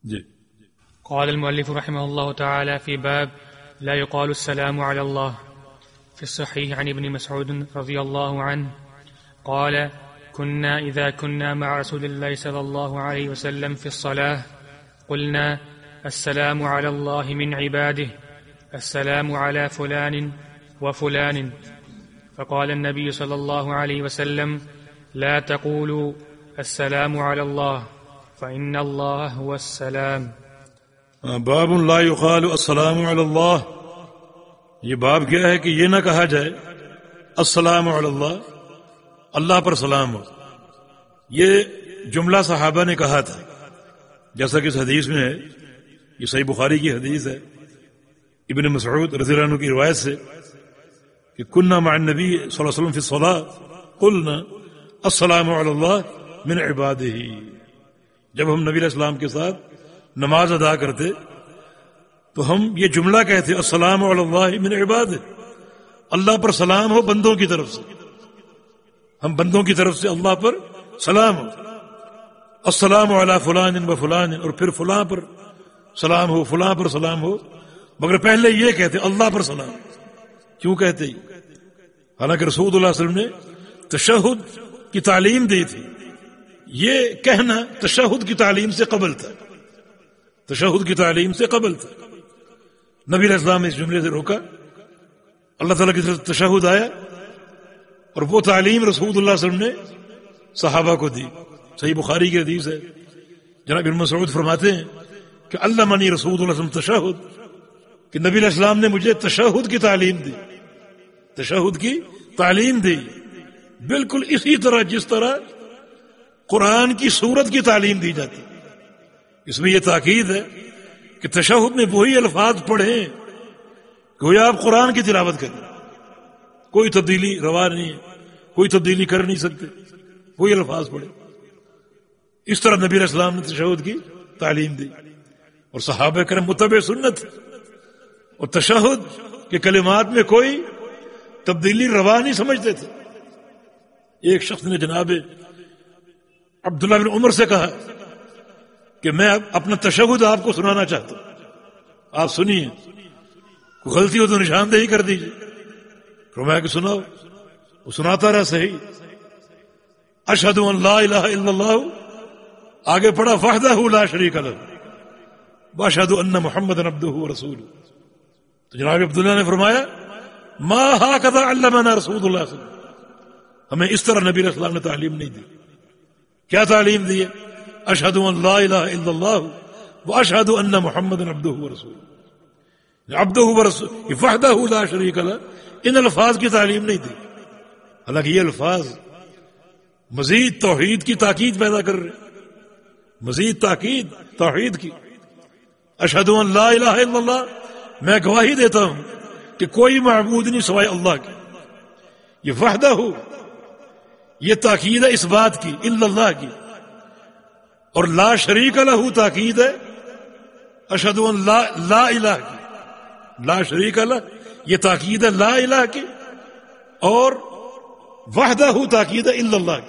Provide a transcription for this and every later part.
جی. قال المؤلف رحمه الله تعالى في باب لا يقال السلام على الله. في الصحيح عن ابن مسعود رضي الله عنه قال كنا إذا كنا مع رسول الله صلى الله عليه وسلم في الصلاة قلنا السلام على الله من عباده السلام على فلان وفلان فقال النبي صلى الله عليه وسلم لا تقولوا السلام على الله فإن الله هو السلام. باب لا يقال السلام علی اللہ. یہ باب کیا ہے کہ یہ نہ کہا جائے السلام علی اللہ، اللہ پر سلام ہو. یہ جملہ صحابہ نے کہا تھا، جیسا کہ اس حدیث میں ہے. یہ صحیح بخاری کی حدیث ہے ابن مسعود رضی اللہ عنہ کی روایت سے کہ كنا مع النبی صلی اللہ علیہ وسلم فی الصلاة قلنا السلام علی اللہ من عبادہ. جب ہم نبی علیہ السلام کے ساتھ نماز ادا کرتے تو ہم یہ جملہ کہتے السلام علی اللہ من عبادہ، اللہ پر سلام ہو بندوں کی طرف سے. ہم بندوں کی طرف سے اللہ پر سلام ہو. السلام علی فلان و فلان، اور پھر فلاں پر سلام ہو، فلاں پر سلام ہو. مگر پہلے یہ کہتے اللہ پر سلام. کیوں کہتے ہی؟ حالانکہ رسول اللہ صلی اللہ علیہ وسلم نے تشہد کی تعلیم دی تھی. یہ کہنا تشہد کی تعلیم سے قبل تھا، تشہد کی تعلیم سے قبل تھا. نبی علیہ السلام نے اس جملے سے روکا. اللہ تعالیٰ کی طرف تشہد آیا اور وہ تعلیم رسول اللہ صلی اللہ علیہ وسلم نے صحابہ کو دی. صحیح بخاری کی حدیث ہے. جناب ابن مسعود فرماتے ہیں کہ علمنی رسول اللہ صلی اللہ علیہ وسلم تشہد، کہ نبی علیہ السلام نے مجھے تشہد کی تعلیم دی، تشہد کی تعلیم دی. بالکل اسی طرح جس طرح قرآن کی سورت کی تعلیم دی جاتی. اس میں یہ تاکید ہے کہ تشہد میں وہی الفاظ پڑھیں گویا آپ قرآن کی تلاوت کریں. کوئی تبدیلی روا نہیں ہے، کوئی تبدیلی کر نہیں سکتے، وہی الفاظ پڑھیں. اس طرح نبی علیہ السلام نے تشہد کی تعلیم دی اور صحابہ کرام متبع سنت. اور تشہد کے کلمات میں کوئی تبدیلی روا نہیں سمجھتے تھے. ایک شخص نے جناب عبداللہ بن عمر سے کہا کہ میں اپنا تشہد آپ کو سنانا چاہتا ہوں، آپ سنیے، کوئی غلطی ہو تو نشاندہی کر دیجیے. فرمایا کہ سناؤ. وہ سناتا رہا صحیح. اشہد ان لا الہ الا اللہ، آگے پڑھا وحدہ لا شریک لہ واشہد ان محمد عبدہ ورسولہ. تو جناب عبداللہ نے فرمایا ما ہکذا علمنا رسول اللہ صلی اللہ علیہ وسلم، ہمیں اس طرح نبی علیہ السلام نے تعلیم نہیں دی. کیا تعلیم دی ہے؟ اشہد ان لا الہ الا اللہ واشہد ان محمد عبدہ ورسولہ. عبدہ ورسولہ وحدہ لا شریک لہ، ان الفاظ کی تعلیم نہیں دی. حالانکہ یہ الفاظ مزید توحید کی تاکید پیدا کر رہے، مزید تاکید توحید کی. اشہد ان لا الہ الا اللہ، میں گواہی دیتا ہوں کہ کوئی معبود نہیں سوائے اللہ کے. یہ وحدہ ہو، یہ تاکید ہے اس بات کی، الا اللہ کی. اور لا شریک لہ تاکید ہے اشہد ان لا الہ کی. لا شریک لہ یہ تاکید ہے لا الہ کی، اور وحدہ تاکید ہے الا اللہ کی.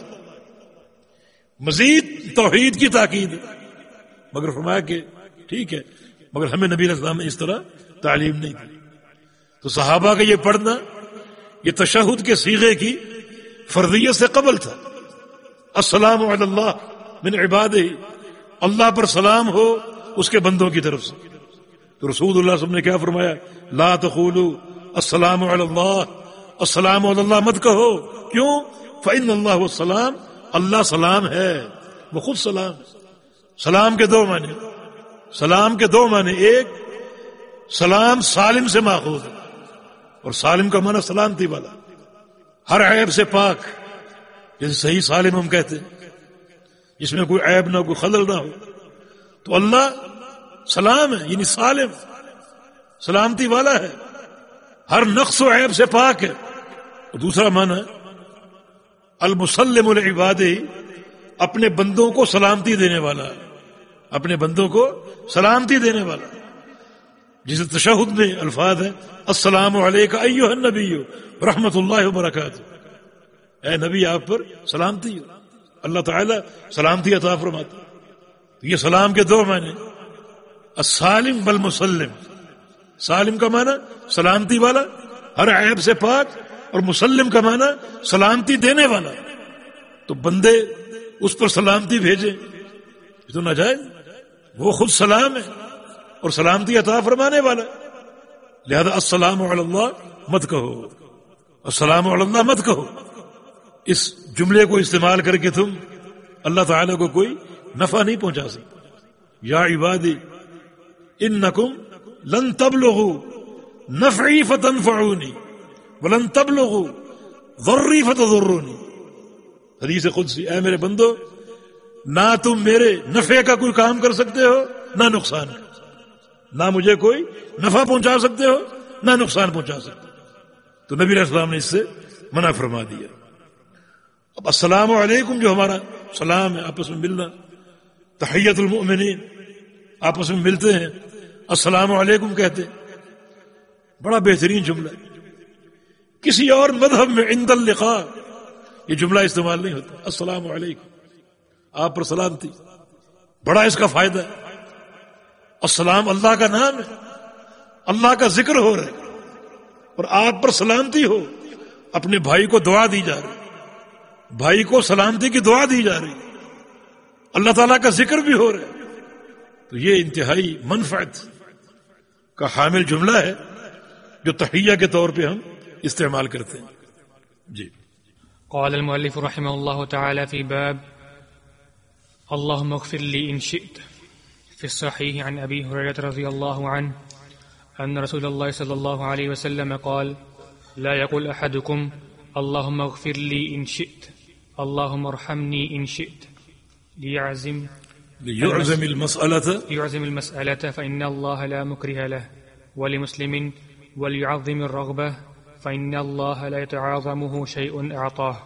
مزید توحید کی تاکید ہے. مگر فرمایا کہ ٹھیک ہے، مگر ہمیں نبی علیہ السلام نے اس طرح تعلیم نہیں دی. تو صحابہ کا یہ پڑھنا یہ تشہد کے صیغے کی فرضیت سے قبل تھا. السلام علی اللہ من عبادہ، اللہ پر سلام ہو اس کے بندوں کی طرف سے. تو رسول اللہ صلی اللہ علیہ وسلم نے کیا فرمایا؟ لا تقولوا السلام علی اللہ، السلام علی اللہ مت کہو. کیوں؟ فإن اللہ والسلام، اللہ سلام ہے، وہ خود سلام ہے. سلام کے دو معنی، سلام کے دو معنی. ایک سلام سالم سے ماخوذ ہے، اور سالم کا معنی سلامتی والا، ہر عیب سے پاک. جیسے صحیح سالم ہم کہتے ہیں، جس میں کوئی عیب نہ ہو، کوئی خلل نہ ہو. تو اللہ سلام ہے، یعنی سالم، سلامتی والا ہے، ہر نقص و عیب سے پاک ہے. اور دوسرا معنی المسلم لعبادہ، اپنے بندوں کو سلامتی دینے والا، اپنے بندوں کو سلامتی دینے والا. جسے تشہد میں الفاظ ہیں السلام علیک ایھا النبی رحمت اللہ وبرکاتہ، اے نبی آپ پر سلامتی ہو، اللہ تعالیٰ سلامتی عطا فرماتا. یہ سلام کے دو معنی، السالم بالمسلم، سالم کا معنی سلامتی والا، ہر عیب سے پاک، اور مسلم کا معنی سلامتی دینے والا. تو بندے اس پر سلامتی بھیجیں، یہ تو ناجائز. وہ خود سلام ہے اور سلامتی عطا فرمانے والا، لہذا السلام علی اللہ مت کہو، السلام علی اللہ مت کہو. اس جملے کو استعمال کر کے تم اللہ تعالیٰ کو کوئی نفع نہیں پہنچا سکتے. یا عبادی انکم لن تبلغوا نفعی فتنفعونی ولن تبلغوا ضری فتضرونی. حدیث قدسی، اے میرے بندو، نہ تم میرے نفع کا کوئی کام کر سکتے ہو نہ نقصان کا، نہ مجھے کوئی نفع پہنچا سکتے ہو نہ نقصان پہنچا سکتے. تو نبی علیہ السلام نے اس سے منع فرما دیا. اب السلام علیکم جو ہمارا سلام ہے، آپس میں ملنا، تحیت المؤمنین، آپس میں ملتے ہیں السلام علیکم کہتے ہیں، بڑا بہترین جملہ ہے. کسی اور مذہب میں عند اللقاء یہ جملہ استعمال نہیں ہوتا. السلام علیکم، آپ پر سلامتی، بڑا اس کا فائدہ ہے. السلام اللہ کا نام ہے، اللہ کا ذکر ہو رہا ہے، اور آپ پر سلامتی ہو. اپنے بھائی کو دعا دی جا رہی، بھائی کو سلامتی کی دعا دی جا رہی، اللہ تعالیٰ کا ذکر بھی ہو رہا ہے. تو یہ انتہائی منفعت کا حامل جملہ ہے جو تحیہ کے طور پہ ہم استعمال کرتے ہیں. جی. قال المؤلف رحمه الله تعالى في باب اللهم اغفر لي إن شئت. في الصحيح عن أبي هريرة رضي الله عنه أن رسول الله صلى الله عليه وسلم قال لا يقول أحدكم اللهم اغفر لي إن شئت اللهم ارحمني إن شئت ليعزم المسألة فإن الله لا مكره له، ولمسلم وليعظم الرغبة فإن الله لا يتعاظمه شيء أعطاه.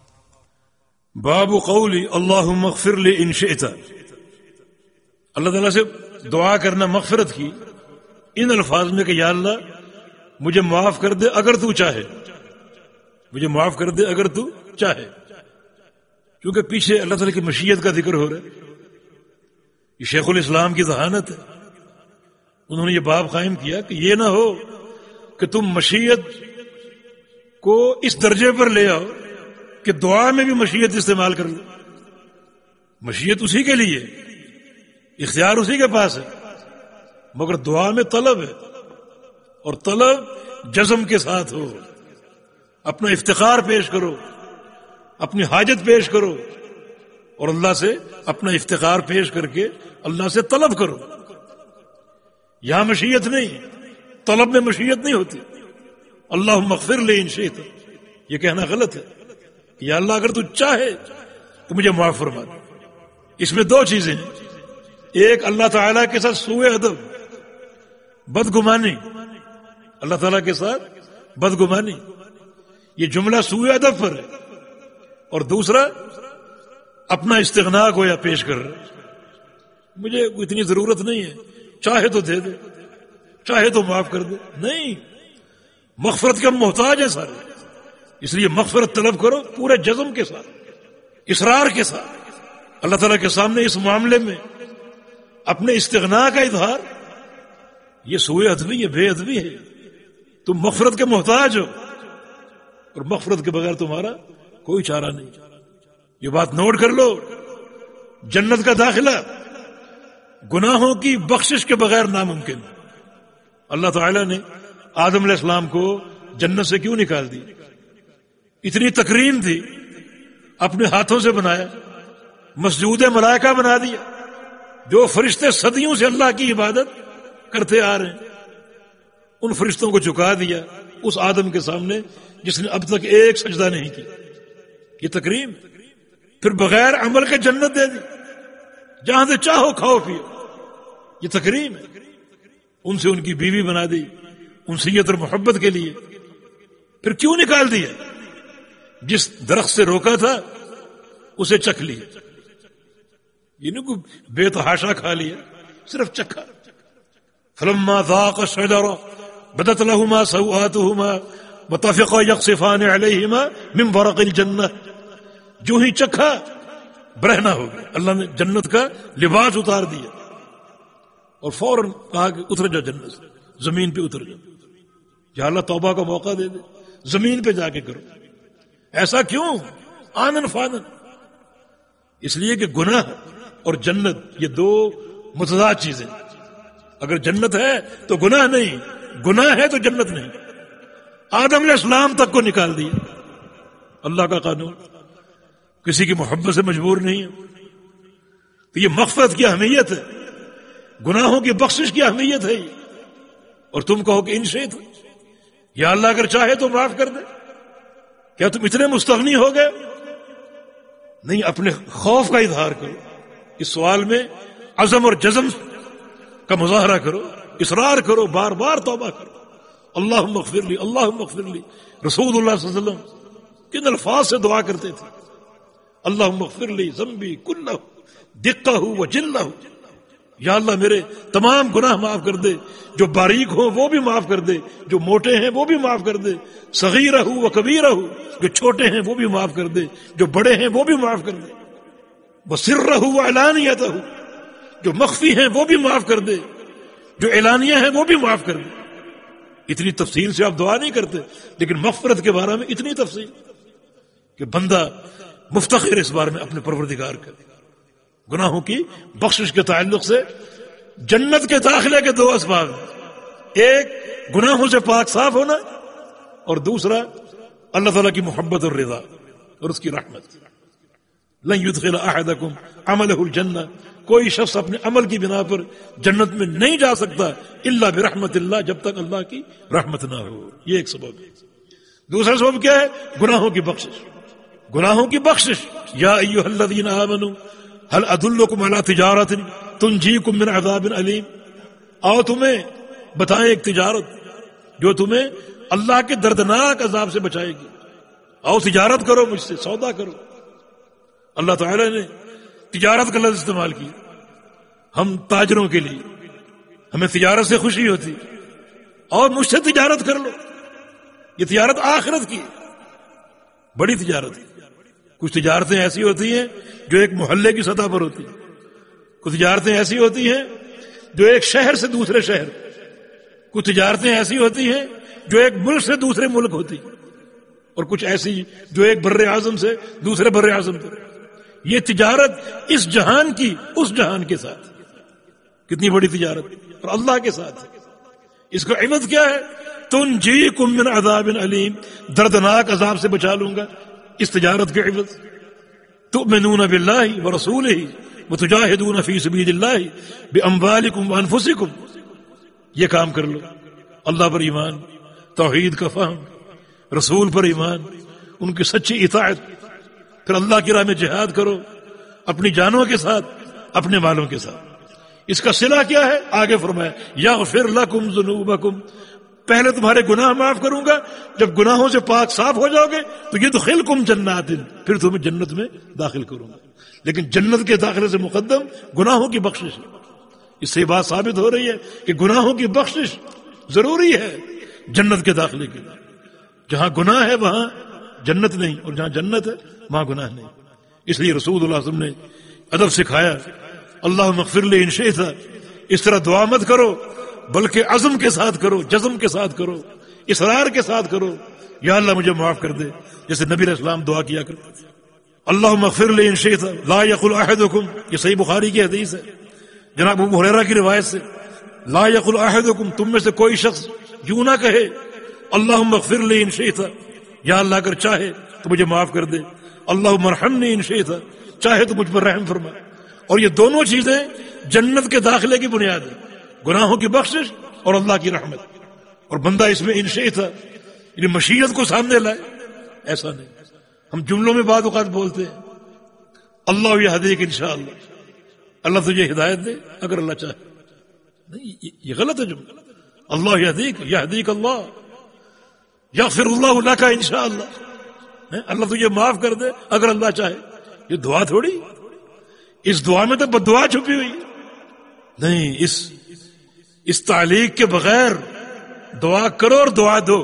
باب قولی اللہم اغفر لی ان شئت. اللہ تعالیٰ سے دعا کرنا مغفرت کی ان الفاظ میں کہ یا اللہ مجھے معاف کر دے اگر تو چاہے، مجھے معاف کر دے اگر تو چاہے. کیونکہ پیچھے اللہ تعالیٰ کی مشیت کا ذکر ہو رہا ہے. یہ شیخ الاسلام کی ذہانت ہے. انہوں نے یہ باب قائم کیا کہ یہ نہ ہو کہ تم مشیت کو اس درجے پر لے آؤ کہ دعا میں بھی مشیت استعمال کر لو. مشیت اسی کے لیے، اختیار اسی کے پاس ہے، مگر دعا میں طلب ہے، اور طلب جزم کے ساتھ ہو. اپنا افتخار پیش کرو، اپنی حاجت پیش کرو، اور اللہ سے اپنا افتخار پیش کر کے اللہ سے طلب کرو. یہاں مشیت نہیں، طلب میں مشیت نہیں ہوتی. اللہم اغفر لی ان شئت، یہ کہنا غلط ہے. یا اللہ اگر تو چاہے تو مجھے معاف فرما دے. اس میں دو چیزیں ہیں. ایک اللہ تعالیٰ کے ساتھ سوء ادب، بدگمانی، اللہ تعالیٰ کے ساتھ بدگمانی، یہ جملہ سوء ادب پر ہے. اور دوسرا اپنا استغنا گویا پیش کر رہا ہے، مجھے اتنی ضرورت نہیں ہے، چاہے تو دے دے، چاہے تو معاف کر دے. نہیں، مغفرت کا محتاج ہے سارے، اس لیے مغفرت طلب کرو پورے جزم کے ساتھ، اصرار کے ساتھ. اللہ تعالیٰ کے سامنے اس معاملے میں اپنے استغنا کا اظہار یہ سوء ادبی ہے، بے ادبی ہے. تم مغفرت کے محتاج ہو، اور مغفرت کے بغیر تمہارا کوئی چارہ نہیں. یہ بات نوٹ کر لو. جنت کا داخلہ گناہوں کی بخشش کے بغیر ناممکن. اللہ تعالیٰ نے آدم علیہ السلام کو جنت سے کیوں نکال دی؟ اتنی تکریم تھی، اپنے ہاتھوں سے بنایا، مسجود ملائکہ بنا دیا، جو فرشتے صدیوں سے اللہ کی عبادت کرتے آ رہے ہیں، ان فرشتوں کو جھکا دیا اس آدم کے سامنے جس نے اب تک ایک سجدہ نہیں کی. یہ تکریم. پھر بغیر عمل کے جنت دے دی، جہاں سے چاہو کھاؤ پیو. یہ تکریم ہے. ان سے ان کی بیوی بنا دی انسیت اور محبت کے لیے. پھر کیوں نکال دیا؟ جس درخت سے روکا تھا اسے چکھ لیا. یہ نہیں کوئی بے تحاشا کھا لیا، صرف چکھا. فلما ذاق الشجرة بدت لهما سوآتهما وطفقا يقصفان عليهما من ورق الجنة. جو ہی چکھا برہنا ہو گیا، اللہ نے جنت کا لباس اتار دیا اور فوراً کہا کہ اتر جا جنت سے، زمین پہ اتر جا، یا اللہ توبہ کا موقع دے دے، زمین پہ جا کے کرو۔ ایسا کیوں؟ آنن فانن، اس لیے کہ گناہ اور جنت یہ دو متضاد چیزیں، اگر جنت ہے تو گناہ نہیں، گناہ ہے تو جنت نہیں۔ آدم علیہ السلام تک کو نکال دیا، اللہ کا قانون، کسی کی محبت سے مجبور نہیں ہے۔ تو یہ مغفرت کی اہمیت ہے، گناہوں کی بخشش کی اہمیت ہے۔ اور تم کہو کہ ان شئت، یا اللہ اگر چاہے تو معاف کر دے، کیا تم اتنے مستغنی ہو گئے؟ نہیں، اپنے خوف کا اظہار کرو، اس سوال میں عزم اور جزم کا مظاہرہ کرو، اصرار کرو، بار بار توبہ کرو۔ اللہم اغفر لی، اللہم اغفر لی۔ رسول اللہ صلی اللہ علیہ وسلم کن الفاظ سے دعا کرتے تھے؟ اللہم اغفر لی ذنبی کلہ دقہ و جلہ، یا اللہ میرے تمام گناہ معاف کر دے، جو باریک ہوں وہ بھی معاف کر دے، جو موٹے ہیں وہ بھی معاف کر دے، صغیرہ و کبیرہ، جو چھوٹے ہیں وہ بھی معاف کر دے، جو بڑے ہیں وہ بھی معاف کر دے، وسرہ و علانیتہ، جو مخفی ہیں وہ بھی معاف کر دے، جو اعلانیہ ہیں وہ بھی معاف کر دے۔ اتنی تفصیل سے آپ دعا نہیں کرتے، لیکن مغفرت کے بارے میں اتنی تفصیل کہ بندہ مفتخر اس بارے میں اپنے پروردگار کا۔ گناہوں کی بخشش کے تعلق سے جنت کے داخلے کے دو اسباب ہیں، ایک گناہوں سے پاک صاف ہونا، اور دوسرا اللہ تعالیٰ کی محبت اور رضا اور اس کی رحمت۔ لن يدخل احدکم عملہ الجنہ، کوئی شخص اپنے عمل کی بنا پر جنت میں نہیں جا سکتا الا برحمت اللہ، جب تک اللہ کی رحمت نہ ہو۔ یہ ایک سبب ہے۔ دوسرا سبب کیا ہے؟ گناہوں کی بخشش، گناہوں کی بخشش۔ یا ایھا الذین آمنوا هل ادلکم علی تجارۃ تنجیکم من عذاب علیم، آؤ تمہیں بتائیں ایک تجارت جو تمہیں اللہ کے دردناک عذاب سے بچائے گی، آؤ تجارت کرو مجھ سے، سودا کرو۔ اللہ تعالی نے تجارت کا لفظ استعمال کیا، ہم تاجروں کے لیے، ہمیں تجارت سے خوشی ہوتی، اور مجھ سے تجارت کر لو۔ یہ تجارت آخرت کی بڑی تجارت ہے۔ کچھ تجارتیں ایسی ہوتی ہیں جو ایک محلے کی سطح پر ہوتی ہیں، کچھ تجارتیں ایسی ہوتی ہیں جو ایک شہر سے دوسرے شہر، کچھ تجارتیں ایسی ہوتی ہیں جو ایک ملک سے دوسرے ملک ہوتی ہیں، اور کچھ ایسی جو ایک بر اعظم سے دوسرے بر اعظم پر۔ یہ تجارت اس جہان کی اس جہان کے ساتھ، کتنی بڑی تجارت، اور اللہ کے ساتھ۔ اس کا عوض کیا ہے؟ تنجیکم من عذاب علیم، دردناک عذاب سے بچا لوں گا۔ اس تجارت کے عوض تؤمنون باللہ ورسولہ وتجاہدون فی سبیل اللہ باموالکم وانفسکم، یہ کام کر لو۔ اللہ پر ایمان، توحید کا فہم، رسول پر ایمان، ان کی سچی اطاعت، پھر اللہ کی راہ میں جہاد کرو، اپنی جانوں کے ساتھ، اپنے مالوں کے ساتھ۔ اس کا صلہ کیا ہے؟ آگے فرمایا یغفر لکم ذنوبکم، پہلے تمہارے گناہ معاف کروں گا، جب گناہوں سے پاک صاف ہو جاؤ گے تو یدخلکم جنات، پھر تمہیں جنت میں داخل کروں گا۔ لیکن جنت کے داخلے سے مقدم گناہوں کی بخشش ہے۔ اس سے بات ثابت ہو رہی ہے کہ گناہوں کی بخشش ضروری ہے جنت کے داخلے کے لیے۔ جہاں گناہ ہے وہاں جنت نہیں، اور جہاں جنت ہے وہاں گناہ نہیں۔ اس لیے رسول اللہ صلی اللہ علیہ وسلم نے ادب سکھایا، اللہم اغفر لی ان شئت، اس طرح دعا مت کرو بلکہ عزم کے ساتھ کرو، جزم کے ساتھ کرو، اصرار کے ساتھ کرو، یا اللہ مجھے معاف کر دے، جیسے نبی علیہ السلام دعا کیا کرتے تھے۔ اللہم اغفر لی ان شئت لا یقل احدکم، یہ صحیح بخاری کی حدیث ہے جناب ابو ہریرہ کی روایت سے، لا یقل احدکم، تم میں سے کوئی شخص یوں نہ کہے اللہم اغفر لی ان شئت، یا اللہ اگر چاہے تو مجھے معاف کر دے، اللہم ارحمنی ان شئت، چاہے تو مجھ پر رحم فرما۔ اور یہ دونوں چیزیں جنت کے داخلے کی بنیاد ہے، گناہوں کی بخشش اور اللہ کی رحمت۔ اور بندہ اس میں ان شئت یعنی مشیت کو سامنے لائے، ایسا نہیں۔ ہم جملوں میں بعض اوقات بولتے ہیں اللہ یہدیک انشاءاللہ، اللہ تجھے ہدایت دے اگر اللہ چاہے، نہیں، یہ غلط ہے جملہ۔ اللہ یہدیک اللہ، یغفر اللہ لک انشاءاللہ، اللہ تجھے معاف کر دے اگر اللہ چاہے۔ یہ دعا تھوڑی، اس دعا میں تو بددعا چھپی ہوئی ہے۔ نہیں، اس تعلیق کے بغیر دعا کرو اور دعا دو،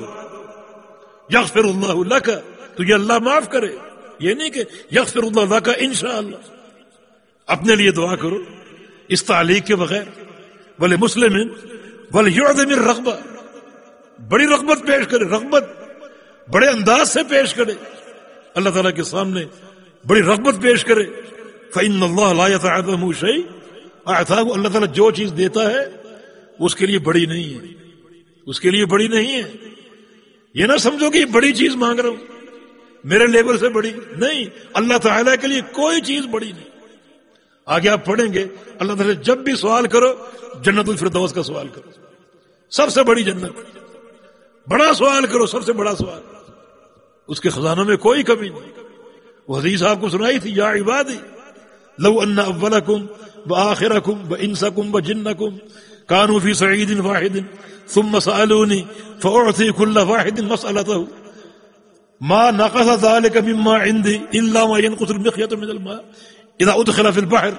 یغفر اللہ لک، تجھے اللہ معاف کرے، یہ نہیں کہ یغفر اللہ لک انشاءاللہ۔ اپنے لیے دعا کرو اس تعلیق کے بغیر، ولمسلم وليعظم الرغبہ، بڑی رغبت پیش کرے، رغبت بڑے انداز سے پیش کرے، اللہ تعالیٰ کے سامنے بڑی رغبت پیش کرے. فإن اللہ لا يتعظم شيء اعطاه، اللہ تعالیٰ جو چیز دیتا ہے اس کے لیے بڑی نہیں ہے، اس کے لیے بڑی نہیں ہے. یہ نہ سمجھو کہ یہ بڑی چیز مانگ رہا ہوں، میرے لیول سے بڑی نہیں. اللہ تعالیٰ کے لیے کوئی چیز بڑی نہیں. آگے آپ پڑھیں گے اللہ تعالیٰ جب بھی سوال کرو جنت الفردوس کا سوال کرو، سب سے بڑی جنت. بڑا سوال کرو، سب سے بڑا سوال، اس کے خزانوں میں کوئی کمی نہیں. وہ حدیث آپ کو سنائی تھی، یا عبادی لو ان اولکم وآخرکم وانسکم وجنکم كانوا في صعيد واحد ثم سألوني فأعطي كل واحد مسألته ما نقص ذلك مما عندي إلا ما ينقص المخيط من الماء إذا أدخل في البحر.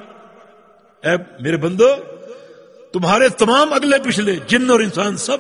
اے میرے بندو، تمہارے تمام اگلے پچھلے جن اور انسان سب،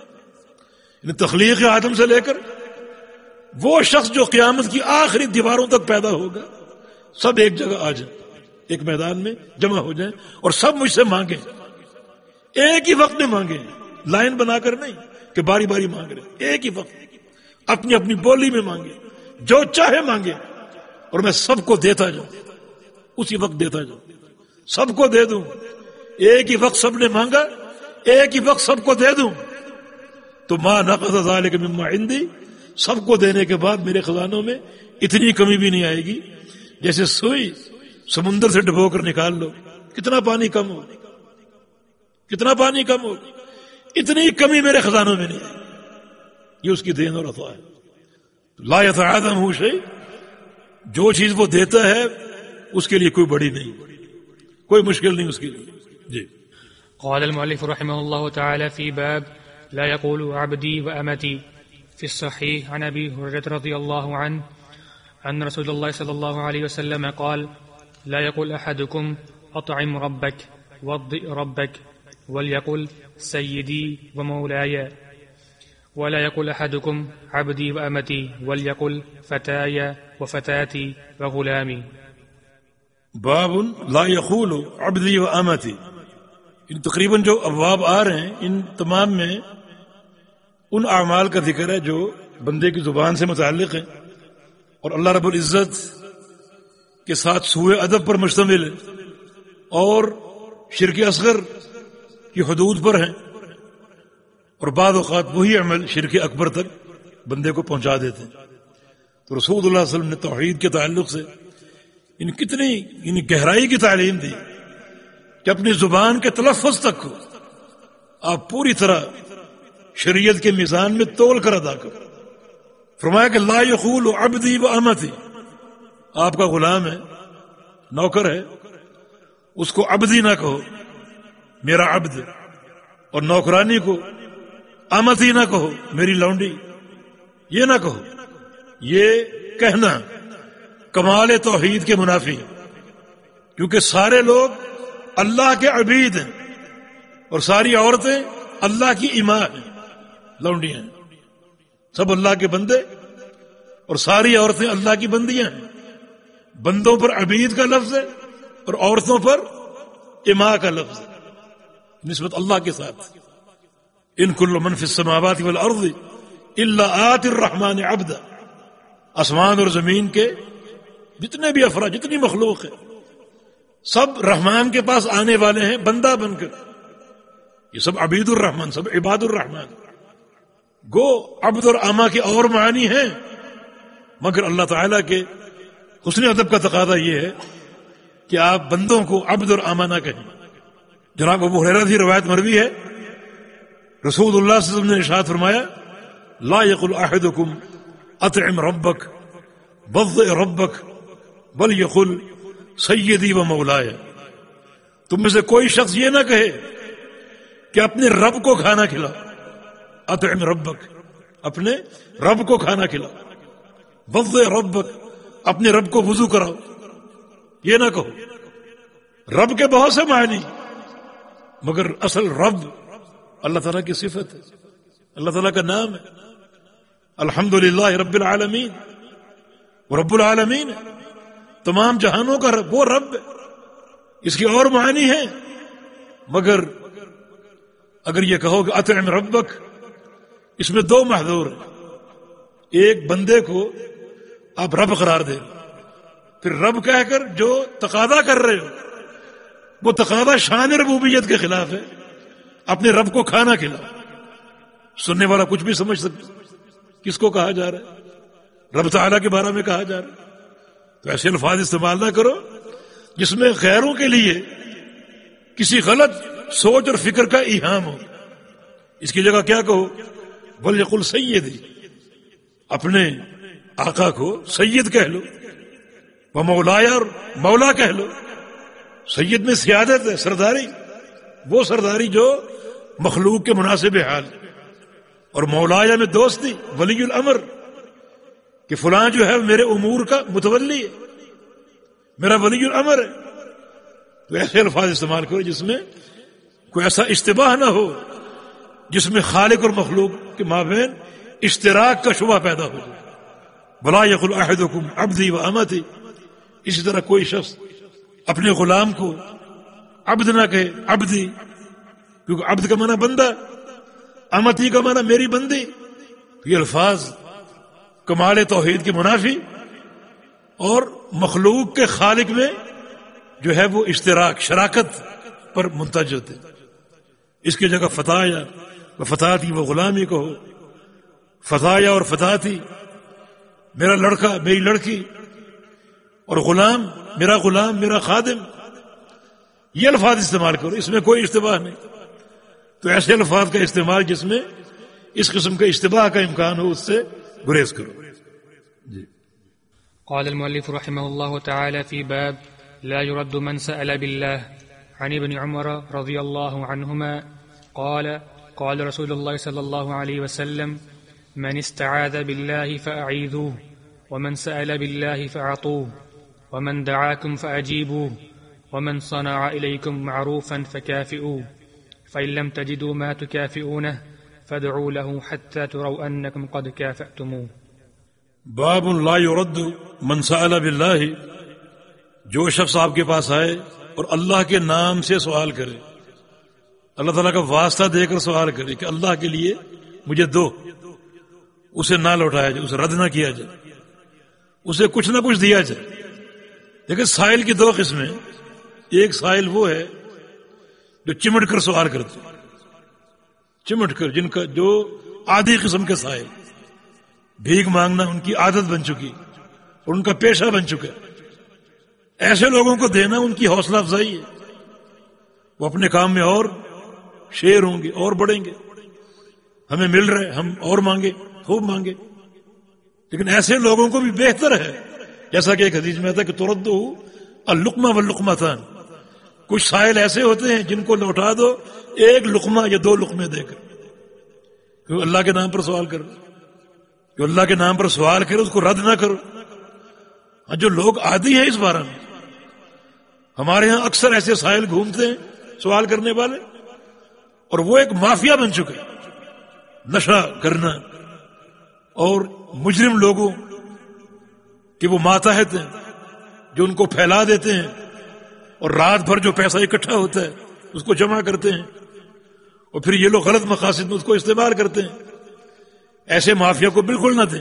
تخلیق آدم سے لے کر وہ شخص جو قیامت کی آخری دیواروں تک پیدا ہوگا، سب ایک جگہ آ جائیں، ایک میدان میں جمع ہو جائیں اور سب مجھ سے مانگیں. ایک ہی وقت میں مانگیں، لائن بنا کر نہیں کہ باری باری مانگ رہے، ایک ہی وقت اپنی اپنی بولی میں مانگے، جو چاہے مانگے، اور میں سب کو دیتا جاؤں، اسی وقت دیتا جاؤں، سب کو دے دوں. ایک ہی وقت سب نے مانگا، ایک ہی وقت سب کو دے دوں تو ما نقص ذلک مما عندی، سب کو دینے کے بعد میرے خزانوں میں اتنی کمی بھی نہیں آئے گی. جیسے سوئی سمندر سے ڈبو کر نکال لو، کتنا پانی کم ہو، کتنا پانی کم ہو، اتنی کمی میرے خزانوں میں نہیں ہے. یہ اس کی دین اور عطا ہے. لا يتعاظم شيء، جو چیز وہ دیتا ہے اس کے لیے کوئی بڑی نہیں، کوئی مشکل نہیں اس کے لیے. جی. قال المؤلف رحمه الله تعالى في باب لا يقول عبدي وأمتي في الصحيح عن أبي هريرة رضي الله عنه أن رسول الله صلى الله عليه وسلم قال لا يقول أحدكم أطعم ربك وضئ ربك وليقل سيدي ومولاي ولا يقول أحدكم عبدي وأمتي وليقل فتاي وفتاتي وغلامي. باب لا يقول عبدي وأمتي، ان تقریباً جو ابواب آ رہے ہیں ان تمام میں ان اعمال کا ذکر ہے جو بندے کی زبان سے متعلق ہیں اور اللہ رب العزت کے ساتھ سوء ادب پر مشتمل ہے اور شرک اصغر کی حدود پر ہیں، اور بعض اوقات وہی عمل شرک اکبر تک بندے کو پہنچا دیتے ہیں. تو رسول اللہ صلی اللہ علیہ وسلم نے توحید کے تعلق سے ان کتنی گہرائی کی تعلیم دی کہ اپنی زبان کے تلفظ تک کو آپ پوری طرح شریعت کے میزان میں تول کر ادا کرو. فرمایا کہ لا یقول عبدی و امتی، آپ کا غلام ہے، نوکر ہے، اس کو عبدی نہ کہو، میرا عبد، اور نوکرانی کو امتی نہ کہو، میری لونڈی، یہ نہ کہو. یہ کہنا کمال توحید کے منافی ہے، کیونکہ سارے لوگ اللہ کے عبید ہیں اور ساری عورتیں اللہ کی اماء ہیں، لونڈیاں ہیں. سب اللہ کے بندے اور ساری عورتیں اللہ کی بندیاں ہیں. بندوں پر عبید کا لفظ ہے اور عورتوں پر اماء کا لفظ ہے نسبت اللہ کے ساتھ. ان کل من فی السماوات والارض الا آتی الرحمن عبدا، آسمان اور زمین کے جتنے بھی افراد، جتنی مخلوق ہے، سب رحمان کے پاس آنے والے ہیں بندہ بن کر. یہ سب عبید الرحمن، سب عباد الرحمن. گو عبد اور اما کے اور معنی ہیں، مگر اللہ تعالیٰ کے حسن ادب کا تقاضا یہ ہے کہ آپ بندوں کو عبد اور اما نہ کہیں. جناب ابو ہریرہ کی روایت مروی ہے، رسول اللہ صلی اللہ علیہ وسلم نے ارشاد فرمایا لا یقل احدکم اطعم ربک وضئ ربک بل یقل سیدی و مولایا. تم میں سے کوئی شخص یہ نہ کہے کہ اپنے رب کو کھانا کھلاؤ، اطعم ربک، اپنے رب کو کھانا کھلاؤ، وضئ ربک، اپنے رب کو وضو کراؤ، یہ نہ کہو. رب کے بہت سے معنی، مگر اصل رب اللہ تعالیٰ کی صفت ہے، اللہ تعالیٰ کا نام ہے. الحمدللہ رب العالمین، وہ رب العالمین ہے، تمام جہانوں کا رب، وہ رب ہے. اس کی اور معنی ہیں، مگر اگر یہ کہو کہ اطعم ربک، اس میں دو محظور ہیں. ایک بندے کو آپ رب قرار دیں، پھر رب کہہ کر جو تقاضا کر رہے ہو وہ تقاضا شان ربوبیت کے خلاف ہے. اپنے رب کو کھانا کھلاؤ. سننے والا کچھ بھی سمجھ سکتا کس کو کہا جا رہا ہے، رب تعالیٰ کے بارے میں کہا جا رہا ہے. تو ایسے الفاظ استعمال نہ کرو جس میں غیروں کے لیے کسی غلط سوچ اور فکر کا ایہام ہو. اس کی جگہ کیا کہو، وَلْيَقُلْ سَيِّدِي، اپنے آقا کو سید کہہ لو، وَمَوْلَايَ، اور مولا کہہ لو. سید میں سیادت ہے، سرداری، وہ سرداری جو مخلوق کے مناسب حال. اور مولایا میں دوستی، ولی الامر، کہ فلاں جو ہے میرے امور کا متولی ہے، میرا ولی الامر ہے. تو ایسے الفاظ استعمال کرو جس میں کوئی ایسا اشتباہ نہ ہو جس میں خالق اور مخلوق کے مابین اشتراک کا شبہ پیدا ہو جائے. وَلَا يَقُلْ أَحَدُكُمْ عَبْدِي وَأَمَتِي، اسی طرح کوئی شخص اپنے غلام کو عبد نہ کہے، عبدی، کیونکہ عبد کا معنی بندہ، امتی کا معنی میری بندی. یہ الفاظ کمال توحید کے منافی اور مخلوق کے خالق میں جو ہے وہ اشتراک، شراکت پر منتج ہوتے. اس کی جگہ فتایا و فتاتی، وہ غلامی کہو. فتایا اور فتاتی، میرا لڑکا میری لڑکی، اور غلام میرا خادم. یہ الفاظ استعمال کرو، اس میں کوئی اشتباہ نہیں. تو ایسے الفاظ کا استعمال جس میں اس قسم کے اشتباہ کا امکان ہو، اس سے گریز کرو. جی. قال المؤلف رحمه الله تعالى في باب لا يرد من سأل بالله عن ابن عمر رضي الله عنهما قال قال رسول الله صلى الله عليه وسلم من استعاذ بالله فأعيذوه ومن سأل بالله فأعطوه ومن دعاكم فأجيبوه ومن صنع إليكم معروفا فكافئوه فإن لم تجدوا ما تكافئونه فادعوا له حتى تروا أنكم قد كافأتموه. باب لا يرد من سأل بالله، جو شخص آپ کے پاس آئے اور اللہ کے نام سے سوال کرے، اللہ تعالیٰ کا واسطہ دے کر سوال کرے کہ اللہ کے لیے مجھے دو، اسے نہ لوٹایا جائے، اسے رد نہ کیا جائے، اسے کچھ نہ کچھ دیا جائے. لیکن سائل کی دو قسمیں. ایک سائل وہ ہے جو چمٹ کر سوال کرتے، چمٹ کر، جن کا جو عادی قسم کے سائل، بھیک مانگنا ان کی عادت بن چکی اور ان کا پیشہ بن چکا. ایسے لوگوں کو دینا ان کی حوصلہ افزائی ہے. وہ اپنے کام میں اور شیر ہوں گے اور بڑھیں گے. ہمیں مل رہے، ہم اور مانگے، خوب مانگے. لیکن ایسے لوگوں کو بھی بہتر ہے، جیسا کہ ایک حدیث میں آتا ہے کہ تردو اللقمہ واللقمتان، کچھ سائل ایسے ہوتے ہیں جن کو لوٹا دو ایک لقمہ یا دو لقمے دے کر. کیوں اللہ کے نام پر سوال کرو، جو اللہ کے نام پر سوال کرے اس کو رد نہ کرو. جو لوگ عادی ہیں اس بارے میں، ہمارے ہاں اکثر ایسے سائل گھومتے ہیں سوال کرنے والے، اور وہ ایک مافیا بن چکے. نشہ کرنا اور مجرم لوگوں کہ وہ ماتحت ہیں جو ان کو پھیلا دیتے ہیں، اور رات بھر جو پیسہ اکٹھا ہوتا ہے اس کو جمع کرتے ہیں، اور پھر یہ لوگ غلط مقاصد میں اس کو استعمال کرتے ہیں. ایسے مافیا کو بالکل نہ دیں.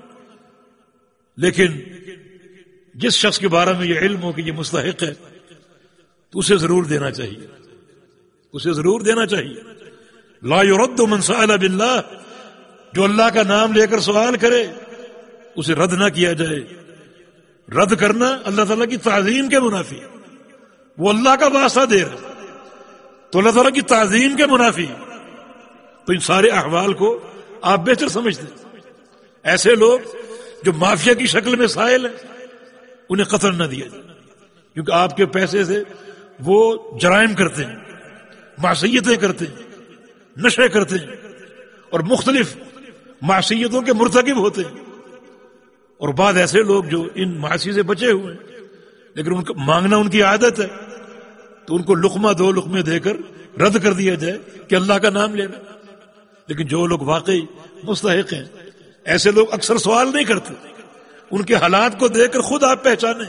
لیکن جس شخص کے بارے میں یہ علم ہو کہ یہ مستحق ہے تو اسے ضرور دینا چاہیے، اسے ضرور دینا چاہیے. لا يرد من سأل باللہ، جو اللہ کا نام لے کر سوال کرے اسے رد نہ کیا جائے. رد کرنا اللہ تعالیٰ کی تعظیم کے منافی ہے. وہ اللہ کا واسطہ دے رہا تو اللہ تعالیٰ کی تعظیم کے منافی ہے. تو ان سارے احوال کو آپ بہتر سمجھتے ہیں. ایسے لوگ جو مافیا کی شکل میں سائل ہیں انہیں قتل نہ دیا جائے، کیونکہ آپ کے پیسے سے وہ جرائم کرتے ہیں، معصیتیں کرتے ہیں، نشے کرتے ہیں، اور مختلف معصیتوں کے مرتکب ہوتے ہیں. اور بعض ایسے لوگ جو ان معاصی سے بچے ہوئے ہیں لیکن ان کا مانگنا ان کی عادت ہے، تو ان کو لقمہ دو لقمے دے کر رد کر دیا جائے کہ اللہ کا نام لینا. لیکن جو لوگ واقعی مستحق ہیں، ایسے لوگ اکثر سوال نہیں کرتے. ان کے حالات کو دیکھ کر خود آپ پہچانیں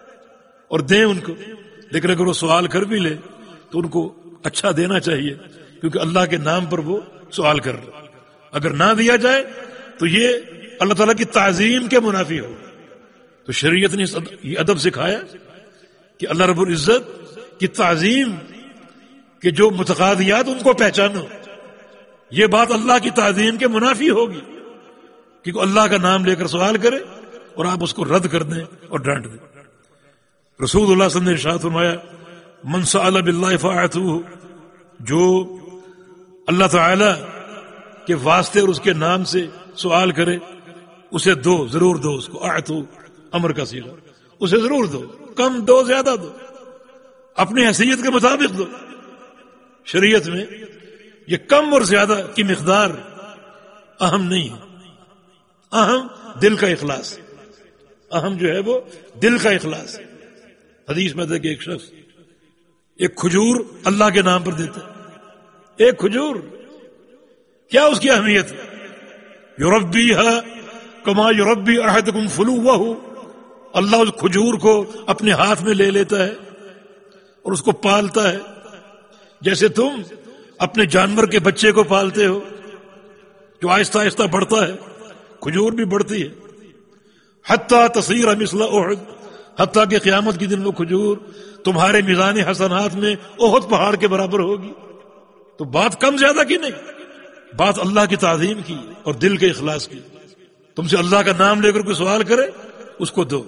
اور دیں ان کو. لیکن اگر وہ سوال کر بھی لے تو ان کو اچھا دینا چاہیے. کیونکہ اللہ کے نام پر وہ سوال کر رہے. اگر نہ دیا جائے تو یہ اللہ تعالیٰ کی تعظیم کے منافی ہو. تو شریعت نے یہ ادب سکھایا کہ اللہ رب العزت کی تعظیم کہ جو متقاضیات ان کو پہچانو. یہ بات اللہ کی تعظیم کے منافی ہوگی کہ اللہ کا نام لے کر سوال کرے اور آپ اس کو رد کر دیں اور ڈانٹ دیں. رسول اللہ صلی اللہ علیہ وسلم نے ارشاد فرمایا من سأل باللہ فأعطوہ، جو اللہ تعالی کے واسطے اور اس کے نام سے سوال کرے اسے دو، ضرور دو. اس کو اعطو امر کا صیغہ، اسے ضرور دو. کم دو زیادہ دو، اپنی حیثیت کے مطابق دو. شریعت میں یہ کم اور زیادہ کی مقدار اہم نہیں ہے. اہم دل کا اخلاص، اہم جو ہے وہ دل کا اخلاص. حدیث میں کہ ایک شخص ایک کھجور اللہ کے نام پر دیتا ہے. ایک کھجور، کیا اس کی اہمیت ہے؟ یربیھا کما یربی احدکم فلوہ، اللہ اس کھجور کو اپنے ہاتھ میں لے لیتا ہے اور اس کو پالتا ہے جیسے تم اپنے جانور کے بچے کو پالتے ہو جو آہستہ آہستہ بڑھتا ہے. کھجور بھی بڑھتی ہے حتیٰ تصیر مثل احد، حتیٰ کہ قیامت کے دن وہ کھجور تمہارے میزان حسنات میں احد پہاڑ کے برابر ہوگی. تو بات کم زیادہ کی نہیں، بات اللہ کی تعظیم کی اور دل کے اخلاص کی. تم سے اللہ کا نام لے کر کوئی سوال کرے اس کو دو،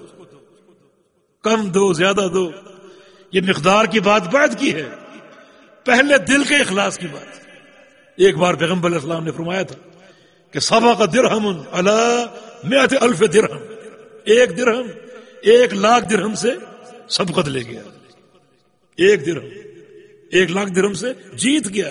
کم دو زیادہ دو. یہ مقدار کی بات بعد کی ہے، پہلے دل کے اخلاص کی بات. ایک بار پیغمبر علیہ السلام نے فرمایا تھا کہ سبق درہم علی 100,000 درہم، ایک درہم 1,00,000 درہم سے سبقت لے گیا. ایک درہم 1,00,000 درہم سے جیت گیا.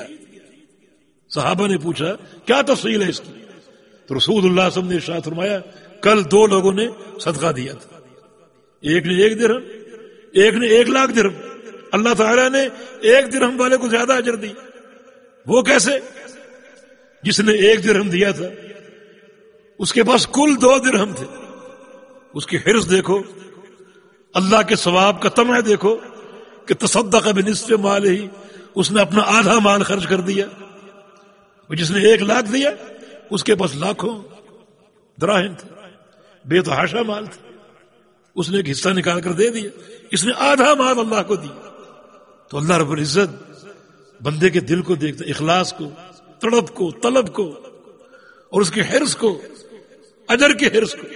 صحابہ نے پوچھا کیا تفصیل ہے اس کی؟ تو رسول اللہ صلی اللہ علیہ وسلم نے ارشاد فرمایا کل 2 لوگوں نے صدقہ دیا تھا، ایک نے 1 درہم، ایک نے 1,00,000 درہم. اللہ تعالیٰ نے 1 درہم والے کو زیادہ اجر دی. وہ کیسے؟ جس نے 1 درہم دیا تھا اس کے پاس کل 2 درہم تھے. اس کی حرص دیکھو، اللہ کے ثواب کا طمع دیکھو کہ تصدق بنصف مالہ، اس نے اپنا آدھا مال خرچ کر دیا. اور جس نے 1,00,000 دیا اس کے پاس لاکھوں دراہم تھے، بے تحاشا مال تھا، اس نے ایک حصہ نکال کر دے دیا. اس نے آدھا مال اللہ کو دیا. تو اللہ رب العزت بندے کے دل کو دیکھتا، اخلاص کو، تڑپ کو، طلب کو، اور اس کے حرص کو، اجر کے حرص کو.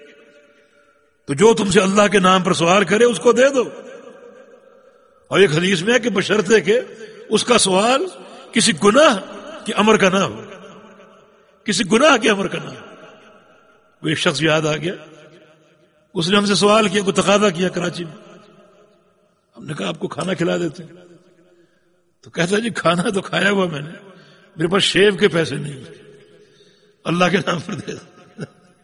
تو جو تم سے اللہ کے نام پر سوال کرے اس کو دے دو. اور ایک حدیث میں ہے کہ بشرطے کہ اس کا سوال کسی گناہ کے امر کا نہ ہو، کسی گناہ کے امر کا نہ ہو. وہ ایک شخص یاد آ گیا، اس نے ہم سے سوال کیا، کوئی تقاضا کیا کراچی میں. ہم نے کہا آپ کو کھانا کھلا دیتے ہیں. تو کہتا جی کھانا تو کھایا ہوا میں نے، میرے پاس شیو کے پیسے نہیں، اللہ کے نام پر دے دو.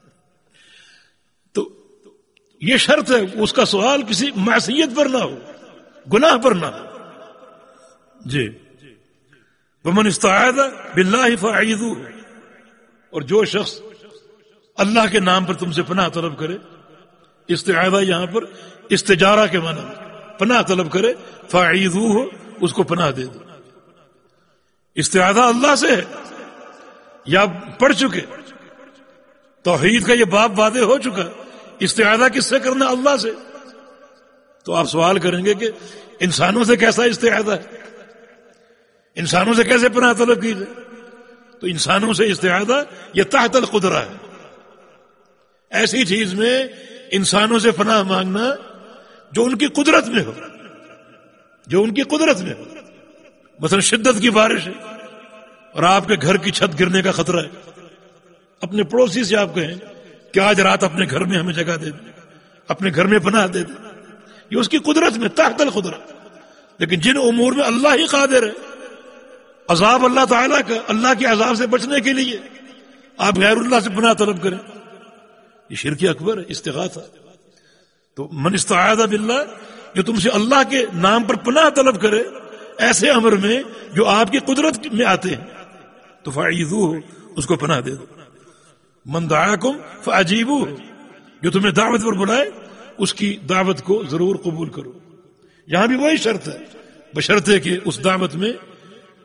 تو یہ شرط ہے اس کا سوال کسی معصیت پر نہ ہو، گناہ پر نہ ہو. جی ومن استعاذ باللہ فاعیذوہ، اور جو شخص اللہ کے نام پر تم سے پناہ طلب کرے، استعاذہ یہاں پر استجارہ کے معنی پناہ طلب کرے، فاعیذوہ اس کو پناہ دے دو. استعاذہ اللہ سے ہے یا پڑھ چکے، توحید کا یہ باب واضح ہو چکا. استعاذہ کس سے کرنا؟ اللہ سے. تو آپ سوال کریں گے کہ انسانوں سے کیسا استعاذہ ہے، انسانوں سے کیسے پناہ طلب کی جائے؟ تو انسانوں سے استعاذہ یہ تحت القدرہ ہے. ایسی چیز میں انسانوں سے پناہ مانگنا جو ان کی قدرت میں ہو، جو ان کی قدرت میں ہو. مثلا شدت کی بارش ہے اور آپ کے گھر کی چھت گرنے کا خطرہ ہے، اپنے پڑوسی سے آپ کہیں کہ آج رات اپنے گھر میں ہمیں جگہ دے دیں، اپنے گھر میں پناہ دے دیں. یہ اس کی قدرت میں تحت القدرہ. لیکن جن امور میں اللہ ہی قادر ہے، عذاب اللہ تعالیٰ کا، اللہ کے عذاب سے بچنے کے لیے آپ غیر اللہ سے پناہ طلب کریں، یہ شرک اکبر ہے، استغاثہ. تو من استعاذ باللہ، جو تم سے اللہ کے نام پر پناہ طلب کرے ایسے امر میں جو آپ کی قدرت میں آتے ہیں، تو فاعیذوہ اس کو پناہ دے دو. من دعاکم فاجیبوہ، جو تمہیں دعوت پر بلائے اس کی دعوت کو ضرور قبول کرو. یہاں بھی وہی شرط ہے، بشرطے کہ اس دعوت میں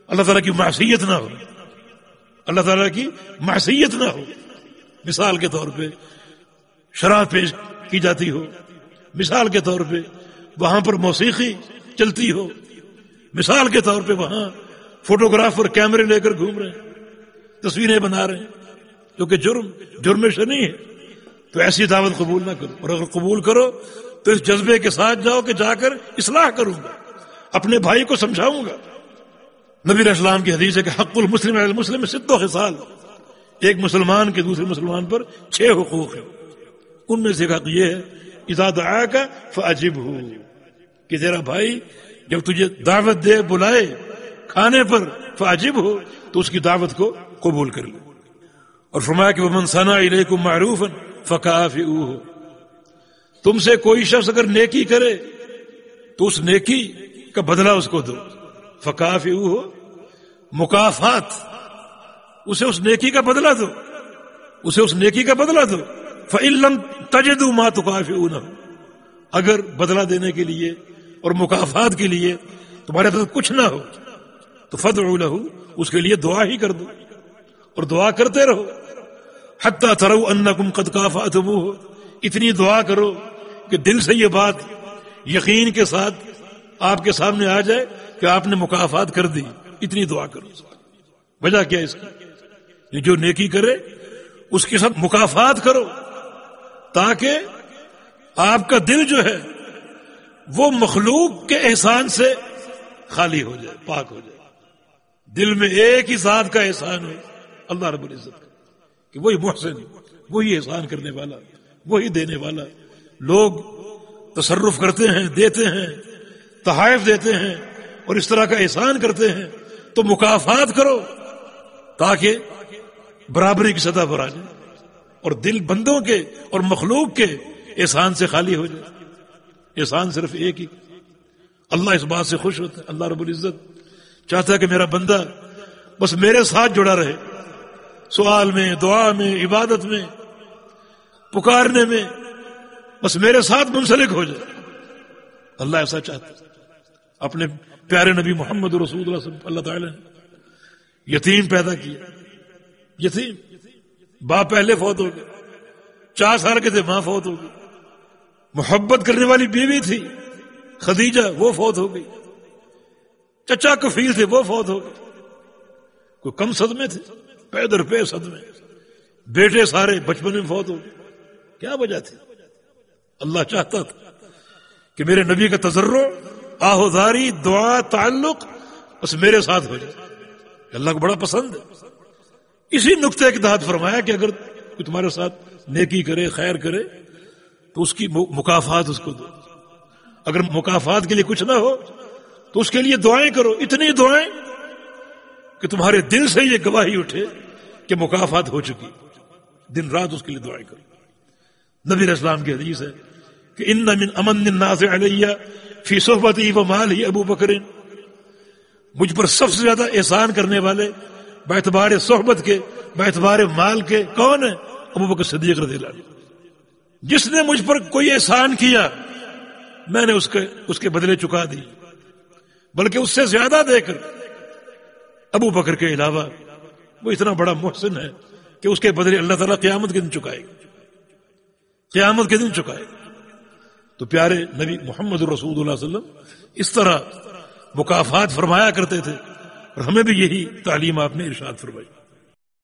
اللہ تعالیٰ کی معصیت نہ ہو، اللہ تعالیٰ کی معصیت نہ ہو. مثال کے طور پہ شراب پیش کی جاتی ہو، مثال کے طور پہ وہاں پر موسیقی چلتی ہو، مثال کے طور پہ وہاں فوٹوگرافر کیمرے لے کر گھوم رہے ہیں، تصویریں بنا رہے ہیں، جو کہ جرم شرعی ہے. تو ایسی دعوت قبول نہ کرو، اور اگر قبول کرو تو اس جذبے کے ساتھ جاؤ کہ جا کر اصلاح کروں گا، اپنے بھائی کو سمجھاؤں گا. نبی علیہ السلام کی حدیث ہے کہ حق المسلم علی المسلم 6 خصال، ایک مسلمان کے دوسرے مسلمان پر 6 حقوق ہیں. ان میں سے ایک حق یہ ہے اذا دعاک فاجبہ، کہ تیرا بھائی جب تجھے دعوت دے، بلائے کھانے پر، فاجبہ، تو اس کی دعوت کو قبول کر لے. اور فرمایا کہ ومن صنع الیکم معروفا فکافئوہ، تم سے کوئی شخص اگر نیکی کرے تو اس نیکی کا بدلہ اس کو دو. فکافئوہ، مکافات، اسے اس نیکی کا بدلہ دو، اسے اس نیکی کا بدلہ دو. فإن لم تجدوا ما تکافئونہ، اگر بدلہ دینے کے لیے اور مکافات کے لیے تمہارے پاس کچھ نہ ہو تو فادعوا لہ، اس کے لیے دعا ہی کر دو اور دعا کرتے رہو. حتی تروا انکم قد کافأتموہ، اتنی دعا کرو کہ دل سے یہ بات یقین کے ساتھ آپ کے سامنے آ جائے کہ آپ نے مکافات کر دی. اتنی دعا کرو. وجہ کیا اس کی؟ جو نیکی کرے اس کے ساتھ مکافات کرو، تاکہ آپ کا دل جو ہے وہ مخلوق کے احسان سے خالی ہو جائے، پاک ہو جائے. دل میں ایک ہی ذات کا احسان ہے، اللہ رب العزت کا، کہ وہی محسن، وہی احسان کرنے والا، وہی دینے والا. لوگ تصرف کرتے ہیں، دیتے ہیں، تحائف دیتے ہیں اور اس طرح کا احسان کرتے ہیں، تو مکافات کرو تاکہ برابری کی سطح پر آ جائے اور دل بندوں کے اور مخلوق کے احسان سے خالی ہو جائے. احسان صرف ایک ہی، اللہ اس بات سے خوش ہوتا ہے. اللہ رب العزت چاہتا ہے کہ میرا بندہ بس میرے ساتھ جڑا رہے، سوال میں، دعا میں، عبادت میں، پکارنے میں، بس میرے ساتھ منسلک ہو جائے. اللہ ایسا چاہتا ہے. اپنے پیارے نبی محمد رسول اللہ صلی اللہ تعالی نے یتیم پیدا کیا. یتیم، باپ پہلے فوت ہو گئے، 4 سال کے تھے ماں فوت ہو گئی. محبت کرنے والی بیوی تھی خدیجہ، وہ فوت ہو گئی. چچا کفیل تھے، وہ فوت ہو گئے. کوئی کم صدمے تھے، پے در پے صدمے. بیٹے سارے بچپن میں فوت ہو گئے. کیا وجہ تھی؟ اللہ چاہتا تھا کہ میرے نبی کا تضرع، آہوزاری، دعا، تعلق بس میرے ساتھ ہو جائے. اللہ کو بڑا پسند ہے. اسی نقطے کے تحت فرمایا کہ اگر کوئی تمہارے ساتھ نیکی کرے، خیر کرے، تو اس کی مکافات اس کو دو. اگر مکافات کے لیے کچھ نہ ہو تو اس کے لیے دعائیں کرو، اتنی دعائیں کہ تمہارے دل سے یہ گواہی اٹھے کہ مکافات ہو چکی. دن رات اس کے لیے دعائیں کرو. نبی علیہ السلام کی حدیث ہے کہ ان من امن الناس علی فی صحبتی و مالی ابو بکر، مجھ پر سب سے زیادہ احسان کرنے والے باعتبار صحبت کے، باعتبار مال کے کون ہے؟ ابو بکر صدیق رضی اللہ عنہ. جس نے مجھ پر کوئی احسان کیا میں نے اس کے بدلے چکا دی، بلکہ اس سے زیادہ دے کر. ابو بکر کے علاوہ وہ اتنا بڑا محسن ہے کہ اس کے بدلے اللہ تعالیٰ قیامت کے دن چکائے گا، قیامت کے دن چکائے گا. تو پیارے نبی محمد رسول اللہ صلی اللہ علیہ وسلم اس طرح مکافات فرمایا کرتے تھے، اور ہمیں بھی یہی تعلیم آپ نے ارشاد فرمائی.